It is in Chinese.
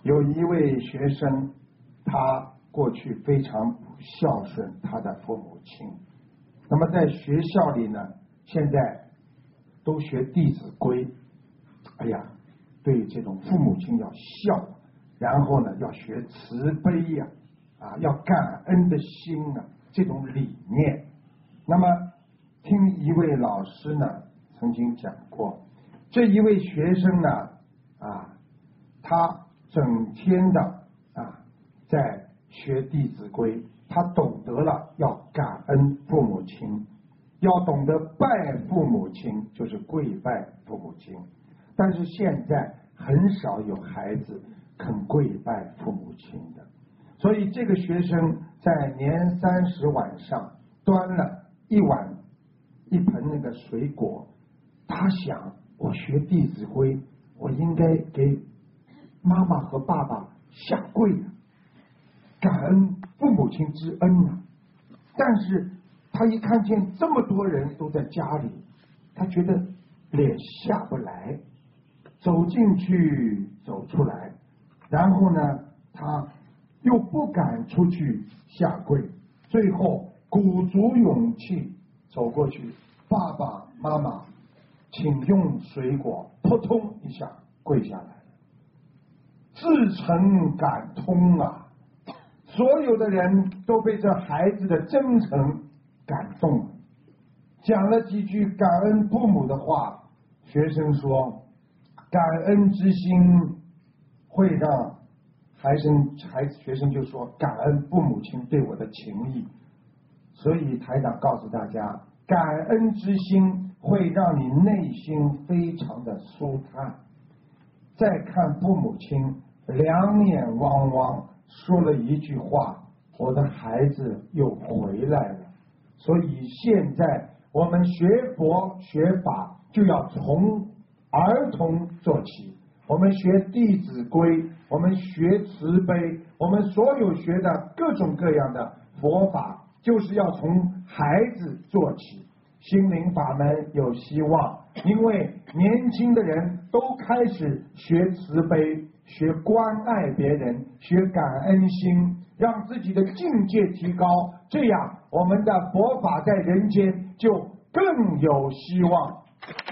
有一位学生，他过去非常不孝顺他的父母亲，那么在学校里呢，现在都学《弟子规》，哎呀，对这种父母亲要孝，然后呢要学慈悲呀，要感恩的心啊，这种理念。那么听一位老师呢曾经讲过，这一位学生呢他整天的在学《弟子规》，他懂得了要感恩父母亲，要懂得拜父母亲，就是跪拜父母亲。但是现在很少有孩子肯跪拜父母亲的，所以这个学生在年30晚上端了一盆那个水果，他想，我学《弟子规》，我应该给妈妈和爸爸下跪感恩父母亲之恩啊！但是他一看见这么多人都在家里，他觉得脸下不来，走进去走出来，然后呢他又不敢出去下跪，最后鼓足勇气走过去，爸爸妈妈请用水果，扑通一下跪下来了，至诚感通啊！所有的人都被这孩子的真诚感动了，讲了几句感恩父母的话。学生说，感恩之心会让学生就说，感恩父母亲对我的情谊。所以台长告诉大家，感恩之心会让你内心非常的舒坦。再看父母亲两眼汪汪说了一句话，我的孩子又回来了。所以现在我们学佛学法就要从儿童做起，我们学《弟子规》，我们学慈悲，我们所有学的各种各样的佛法，就是要从孩子做起。心灵法门有希望，因为年轻的人都开始学慈悲，学关爱别人，学感恩心，让自己的境界提高，这样我们的佛法在人间就更有希望。